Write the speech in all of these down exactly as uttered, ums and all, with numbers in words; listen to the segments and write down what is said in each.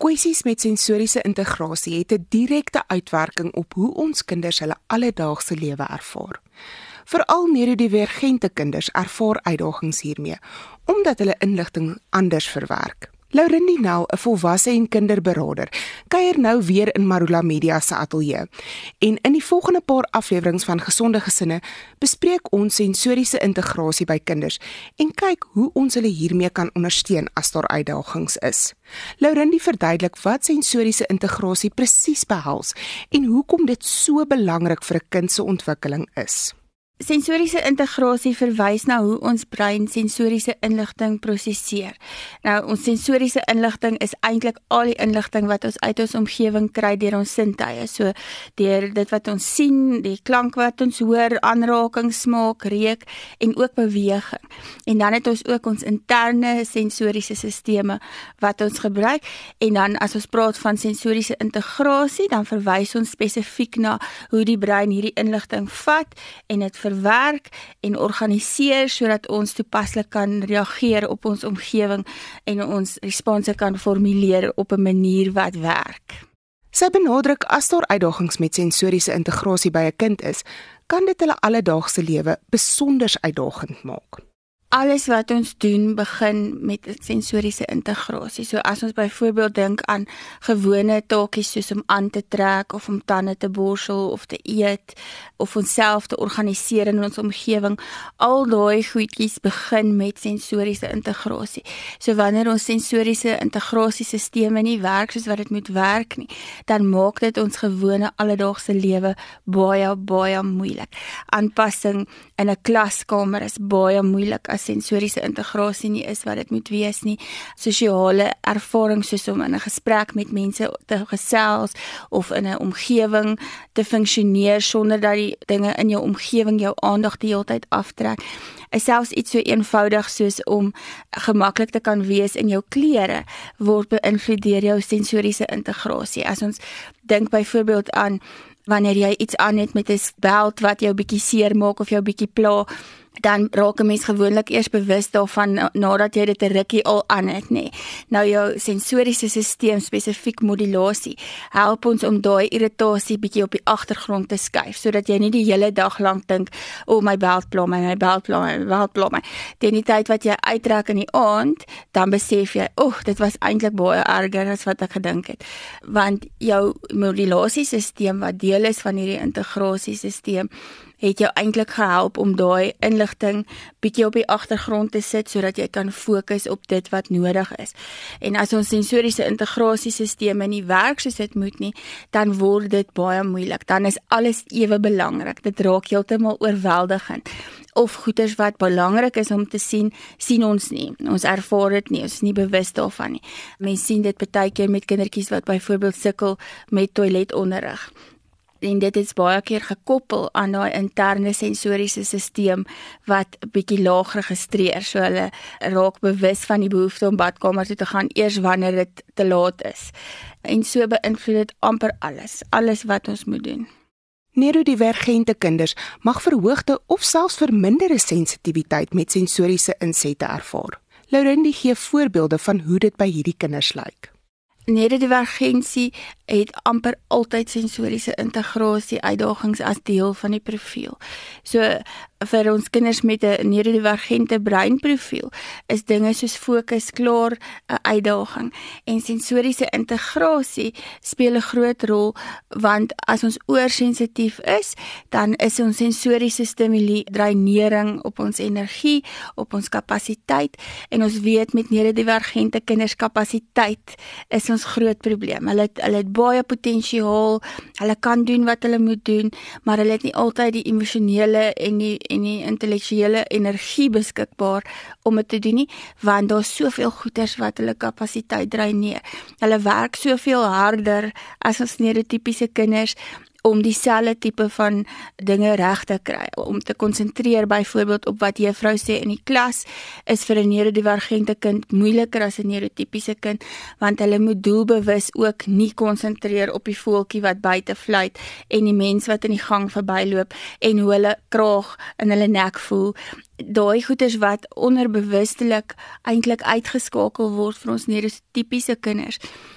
Kwessies met sensoriese integrasie het 'n direkte uitwerking op hoe ons kinders hulle alledaagse lewe ervaar. Veral neurodivergente kinders ervaar uitdagings hiermee, omdat hulle inligting anders verwerk. Laurindi Nel, 'n volwasse en kinderberader, kuier nou weer in Marula Media se ateljee. En in die volgende paar afleweringe van Gesonde Gesinne bespreek ons sensoriese integrasie by kinders en kyk hoe ons hulle hiermee kan ondersteun as daar uitdagings is. Laurindi verduidelik wat sensoriese integrasie presies behels en hoekom dit so belangrik vir 'n kind se ontwikkeling is. Sensoriese integrasie verwys na hoe ons brein sensoriese inligting prosesseer. Nou, ons sensoriese inligting is eintlik al die inligting wat ons uit ons omgewing kry deur ons sintuie. So deur dit wat ons sien, die klank wat ons hoor, aanraking, smaak, reuk en ook beweging. En dan het ons ook ons interne sensoriese sisteme wat ons gebruik. En dan as ons praat van sensoriese integrasie, dan verwys ons spesifiek na hoe die brein hierdie inligting vat en dit verwerk en organiseer sodat ons toepaslik kan reageer op ons omgewing en ons response kan formuleer op 'n manier wat werk. Sy benadruk as daar uitdagings met sensoriese integrasie by 'n kind is, kan dit hulle alledaagse lewe besonder uitdagend maak. Alles wat ons doen begin met sensoriese integrasie. So as ons byvoorbeeld dink aan gewone taakies soos om aan te trek of om tande te borsel of te eet of onsself te organiseer in ons omgewing, al daai goedjies begin met sensoriese integrasie. So wanneer ons sensoriese integrasiesisteme nie werk soos wat dit moet werk nie, dan maak dit ons gewone alledaagse lewe baie baie moeilik. Aanpassing in 'n klaskamer is baie moeilik as sensoriese integrasie nie is wat dit moet wees nie. Sosiale ervarings soos om in 'n gesprek met mense te gesels of in 'n omgewing te funksioneer sonder dat die dinge in jou omgewing jou aandag die hele tyd aftrek. Is selfs iets so eenvoudig soos om gemaklik te kan wees in jou klere word beïnvloed deur jou sensoriese integrasie. As ons dink byvoorbeeld aan wanneer jy iets aan het met 'n belt wat jou bietjie seer maak of jou bietjie pla, dan raak 'n mens gewoonlik eers bewus daarvan nadat jy dit 'n rukkie al aan het, nê. Nou jou sensoriese stelsel, spesifiek modulasie, help ons om daai irritasie bietjie op die agtergrond te skuif, sodat jy nie die hele dag lank dink, o, my belt pla my, my belt pla my, my belt pla my. Teen die tyd wat jy uittrek in die aand, dan besef jy, o, dit was eintlik baie erger as wat ek gedink het. Want jou modulasiesisteem wat deel is van hierdie integrasiesisteem, het jou eintlik gehelp om daai inligting bietjie op die agtergrond te sit sodat jy kan fokus op dit wat nodig is. En as ons sensoriese integrasiesisteme nie werk soos dit moet nie, dan word dit baie moeilik. Dan is alles ewe belangrik. Dit raak heeltemal oorweldigend. Of goeders wat belangrik is om te sien, sien ons nie. Ons ervaar dit nie, ons is nie bewus daarvan nie. Mense sien dit baie keer met kindertjies wat byvoorbeeld sukkel met toiletonderrig. En dit is baie keer gekoppel aan daai interne sensoriese stelsel wat bietjie laag registreer. So hulle raak bewus van die behoefte om badkamer toe te gaan eers wanneer dit te laat is. En so beïnvloed dit amper alles, alles wat ons moet doen. Neurodivergente kinders mag verhoogde of selfs verminderde sensitiwiteit met sensoriese insette ervaar. Laurindi gee voorbeelde van hoe dit by hierdie kinders lyk. Neurodivergensie het amper altyd sensoriese integrasie uitdagings as deel van die profiel. So vir ons kinders met 'n neurodivergente breinprofiel is dinge soos fokus klaar 'n uitdaging en sensoriese integrasie speel 'n groot rol, want as ons oorsensitief is, dan is ons sensoriese stimule dreinering op ons energie, op ons kapasiteit, en ons weet met neurodivergente kinders kapasiteit is ons groot probleem. Hulle het, hulle het baie potensiaal, hulle kan doen wat hulle moet doen, maar hulle het nie altyd die emosionele en die en die intellektuele energie beskikbaar om dit te doen nie, want daar's soveel goeters wat hulle kapasiteit dreineer. Hulle werk soveel harder as ons neurotipiese kinders om dieselfde tipe van dinge reg te kry, om te konsentreer byvoorbeeld op wat juffrou sê in die klas, is vir 'n neurodivergente kind moeiliker as 'n neurotipiese kind, want hulle moet doelbewus ook nie konsentreer op die voeltjie wat buite fluit en die mens wat in die gang verbyloop en hoe hulle kraag in hulle nek voel. Daai goeters wat onderbewustelik eintlik uitgeskakel word vir ons neurotipiese kinders.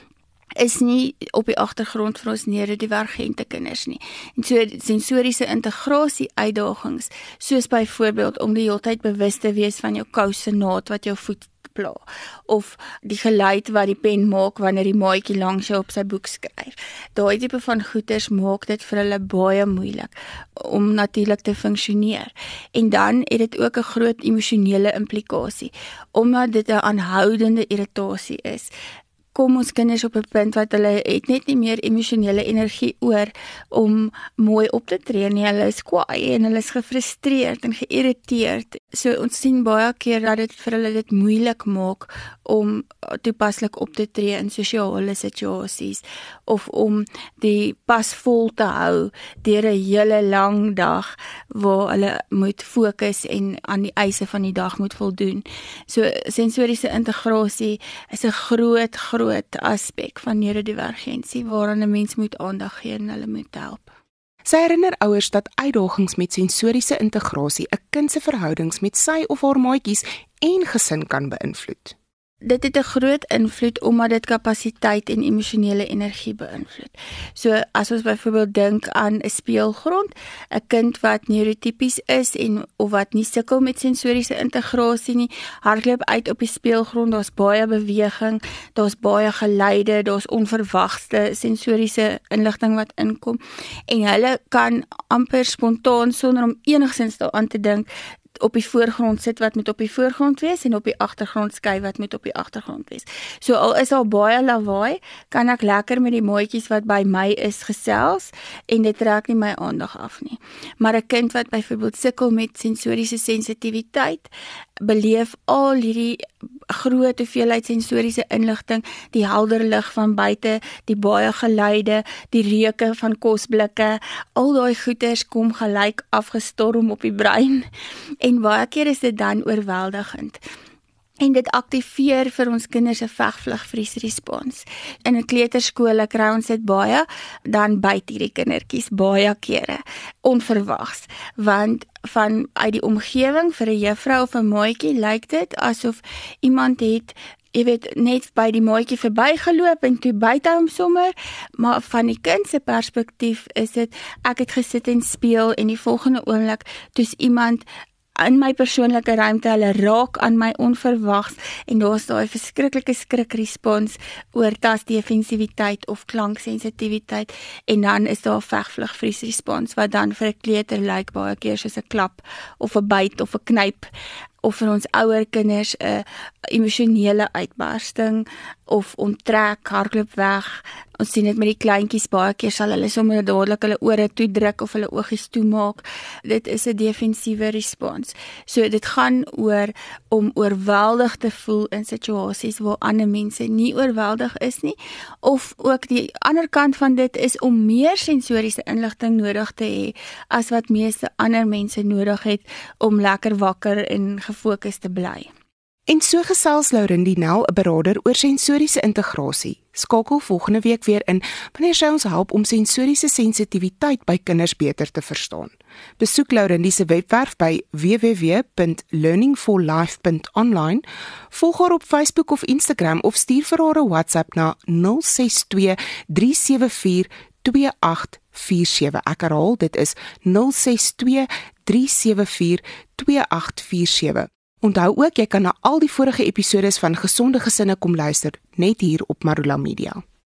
is nie op die agtergrond vir ons neurodivergente kinders nie. En so sensoriese integrasie uitdagings, soos byvoorbeeld om die hele tyd bewus te wees van jou kousenaad wat jou voet pla, of die geluid wat die pen maak wanneer die maatjie langs jou op sy boek skryf. Daai tipe van goeters maak dit vir hulle baie moeilik om natuurlik te funksioneer. En dan het dit ook 'n groot emosionele implikasie, omdat dit 'n aanhoudende irritasie is. Kom ons kinders op 'n punt wat hulle het net nie meer emosionele energie oor om mooi op te tree nie. Hulle is kwaai en hulle is gefrustreerd en geïrriteerd. So ons sien baie keer dat dit vir hulle dit moeilik maak om toepaslik op te tree in sosiale situasies of om die pas vol te hou deur 'n hele lang dag waar hulle moet fokus en aan die eise van die dag moet voldoen. So sensoriese integrasie is 'n groot groot groot aspek van neurodivergensie waaraan 'n mens moet aandag gee en hulle moet help. Sy herinner ouers dat uitdagings met sensoriese integrasie 'n kind se verhoudings met sy of haar maatjies en gesin kan beïnvloed. Dit het 'n groot invloed omdat dit kapasiteit en emosionele energie beïnvloed. So as ons byvoorbeeld dink aan 'n speelgrond, 'n kind wat neurotipies is en of wat nie sukkel met sensoriese integrasie nie, hardloop uit op die speelgrond, daar's baie beweging, daar's baie geluide, daar's onverwagte sensoriese inligting wat inkom en hulle kan amper spontaan sonder om enigsins daaraan te dink op die voorgrond sit wat moet op die voorgrond wees en op die agtergrond skei wat moet op die agtergrond wees. So al is al baie lawaai, kan ek lekker met die maatjies wat by my is gesels en dit trek nie my aandag af nie. Maar 'n kind wat byvoorbeeld sukkel met sensoriese sensitiwiteit, beleef al hierdie groot hoeveelheid sensoriese inligting, die helder lig van buite, die baie geluide, die reuke van kosblikke, al daai goeters kom gelyk afgestorm op die brein. En baie keer is dit dan oorweldigend. En dit aktiveer vir ons kinders 'n veg-vlug-vries-respons. In 'n kleuterskool kry ons dit baie, dan byt hierdie kindertjies baie kere, onverwags. Want van uit die omgewing vir 'n juffrou of 'n maatjie lyk dit asof iemand het jy weet, net by die maatjie verbygeloop en toe byt hy hom sommer, maar van die kind se perspektief is dit, ek het gesit en speel en die volgende oomblik toets iemand in my persoonlike ruimte, hulle raak aan my onverwags en daar's daai verskriklike skrikrespons oor tasdefensiwiteit of klanksensitiwiteit en dan is daar 'n veg-vlug-vries-respons wat dan vir 'n kleuter lyk baie keer soos 'n klap of 'n byt of 'n knyp of vir ons ouer kinders 'n emosionele uitbarsting of onttrek, hardloop weg. Ons sien dit met die kleintjies baie keer sal hulle sommer dadelik hulle ore toedruk of hulle oogies toemaak. Dit is 'n defensiewe respons. So dit gaan oor om oorweldig te voel in situasies waar ander mense nie oorweldig is nie, of ook die ander kant van dit is om meer sensoriese inligting nodig te hê as wat meeste ander mense nodig het om lekker wakker en gefokus te bly. En so gesels Laurindi Nel, 'n beraader oor sensoriese integrasie. Skakel volgende week weer in wanneer sy ons help om sensoriese sensitiwiteit by kinders beter te verstaan. Besoek Laurindi se webwerf by w w w punt learning for life punt online, volg haar op Facebook of Instagram of stuur vir haar 'n WhatsApp na nul ses twee drie sewe vier twee agt vier sewe. Ek herhaal, dit is nul ses twee drie sewe vier twee agt vier sewe. Onthou ook, jy kan na al die vorige episodes van Gesonde Gesinne kom luister, net hier op Marula Media.